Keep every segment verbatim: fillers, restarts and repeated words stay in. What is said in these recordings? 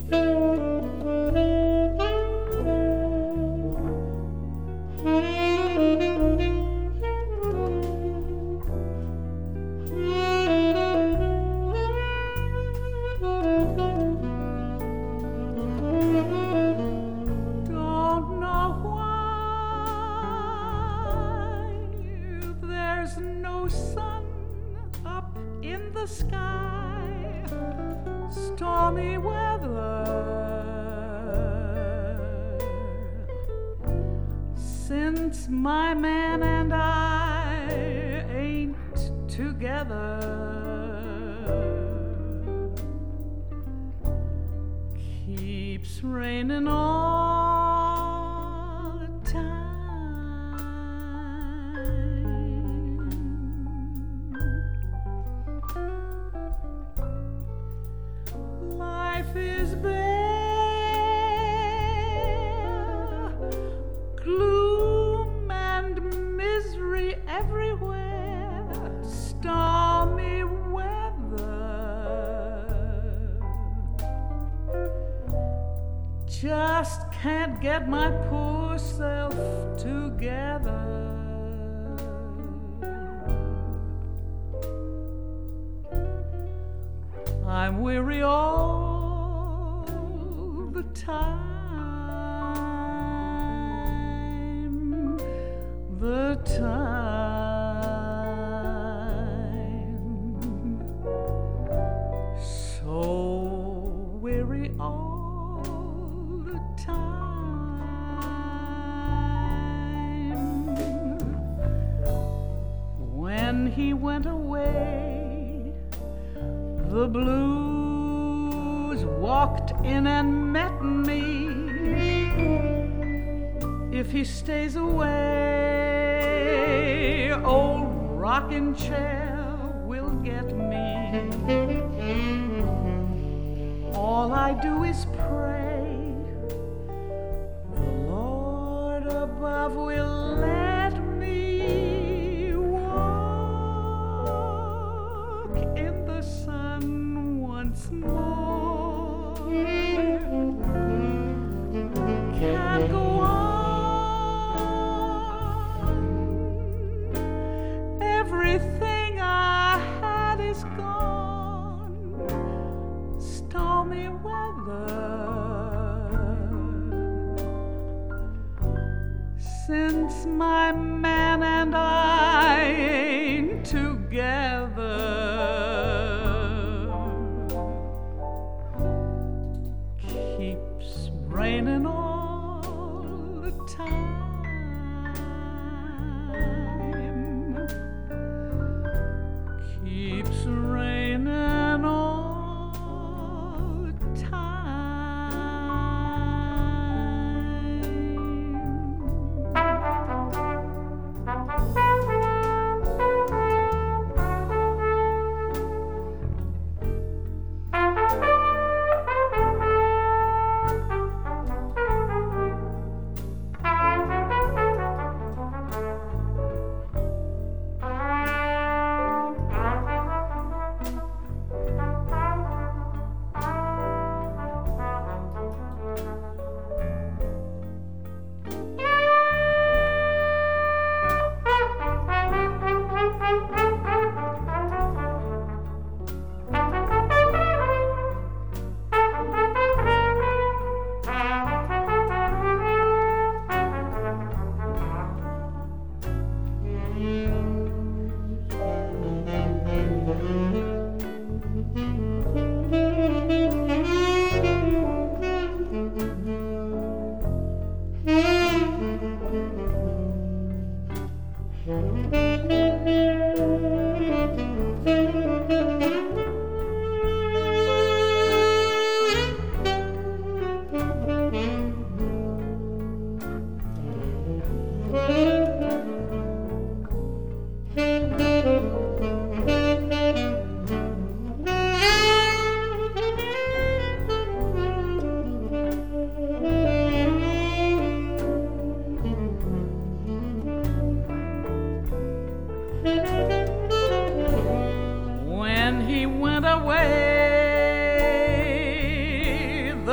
No sun up in the sky, stormy weather. Since my man and I ain't together, keeps raining all the time. Life is bare, gloom and misery everywhere, stormy weather. Just can't get my poor self together. I'm weary all the time, the time, so weary all the time. When he went away, the blues walked in and met me. If he stays away, old rocking chair will get me. All I do is pray the Lord above will let me walk in the sun once more. Can't go on. Everything I had is gone. Stormy weather. Since my man and I ain't together, keeps raining all the time, keeps raining all the time.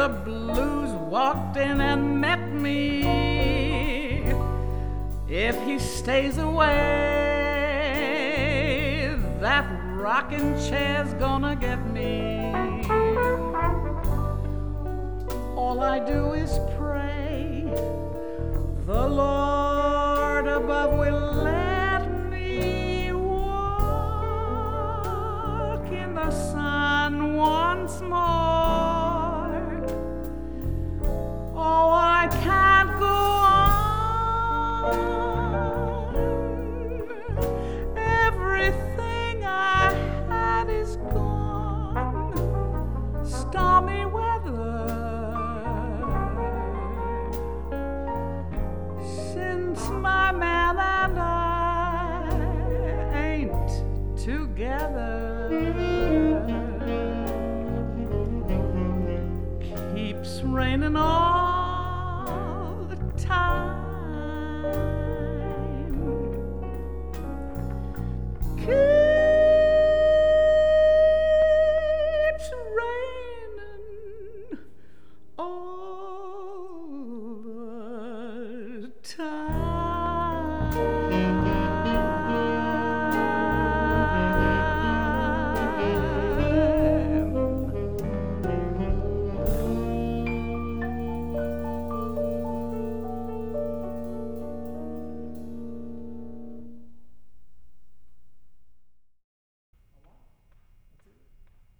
the blues walked in and met me. If he stays away, that rocking chair's gonna get me. All I do is pray the Lord above will let me walk in the sun once more. Oh, I can't go on. Everything I had is gone. Stormy weather. Since my man and I ain't together, keeps raining on